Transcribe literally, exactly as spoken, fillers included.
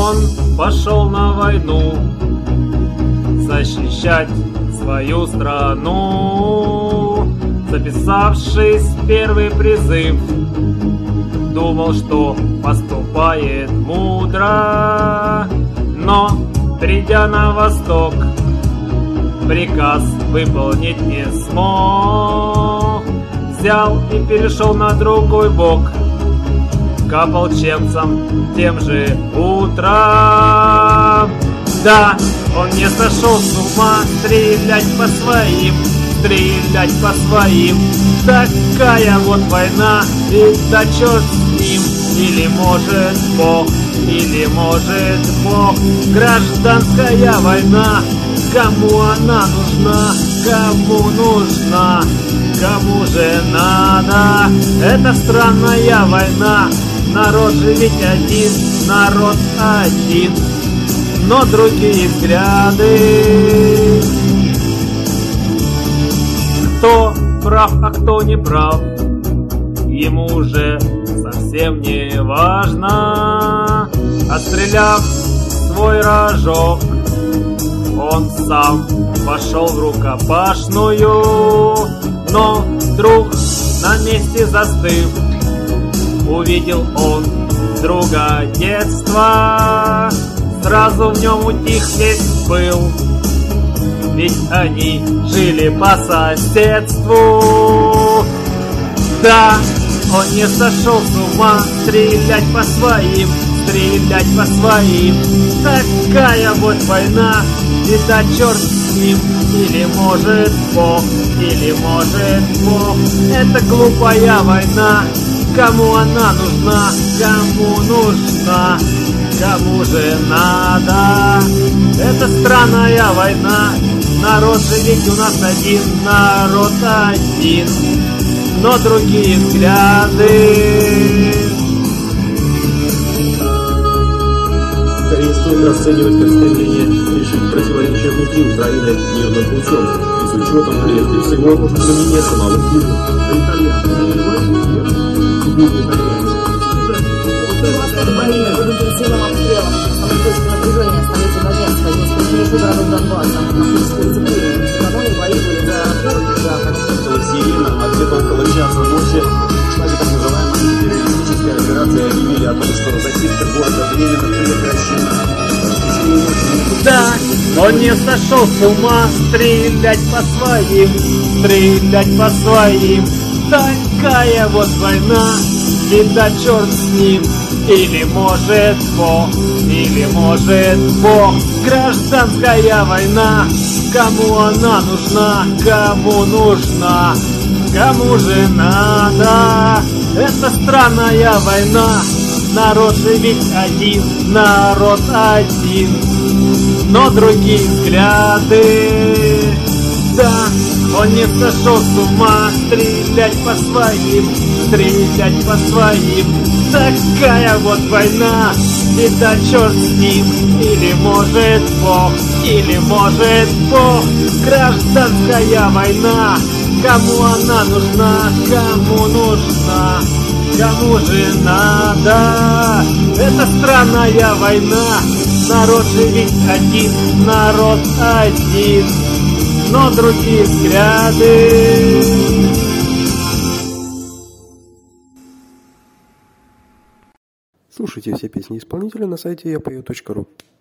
он пошел на войну защищать свою страну. Записавшись в первый призыв, думал, что поступает мудро, но, придя на восток, приказ выполнить не смог. Взял и перешел на другой бок, к ополченцам тем же утром. Да, он не сошел с ума стрелять по своим, стрелять по своим. Такая вот война, и да черт с ним. Или может Бог, или может Бог. Гражданская война, кому она нужна, кому нужна, кому же надо? Это странная война, народ же ведь один, народ один, но другие взгляды. Кто прав, а кто не прав, ему уже совсем не важно. Отстреляв свой рожок, он сам пошел в рукопашную, но вдруг на месте застыв, увидел он друга детства. Сразу в нем утих весь пыл, ведь они жили по соседству. Да, он не сошел с ума стрелять по своим, стрелять по своим. Такая вот война, и да черт с ним. Или может Бог, или может Бог. Это глупая война, кому она нужна, кому нужна, кому же надо? Это странная война, народ же ведь у нас один, народ один, но другие взгляды. Скорее стоит расценивать как стремление решить противоречия внутри Украины мирным путем, и с учетом прежде всего мнения самого Киева. Украина под интенсивным обстрелом. Самой точки напряжения столицы Донецка, несколько между городов Донбасса. Фактически рецептуры. Накануне бои были за город и за Около Сирина, а где-то около часа ночи в штабе так называемой террористической операции объявили о том, что зачистка города временно прекращена. Да, он не сошел с ума стрелять по своим, стрелять по своим. Такая вот война, и да черт с ним. Или может Бог, или может Бог. Гражданская война, кому она нужна, кому нужна, кому же надо? Это странная война, народ же ведь один, народ один, но другие взгляды. Да, он не сошел с ума стрелять по своим, стрелять по своим. Такая вот война, и да черт с ним. Или может Бог, или может Бог. Гражданская война, кому она нужна, кому нужна, кому же надо? Это странная война, народ же ведь один, народ один, но другие взгляды. Слушайте все песни исполнителя на сайте я пою точка ру.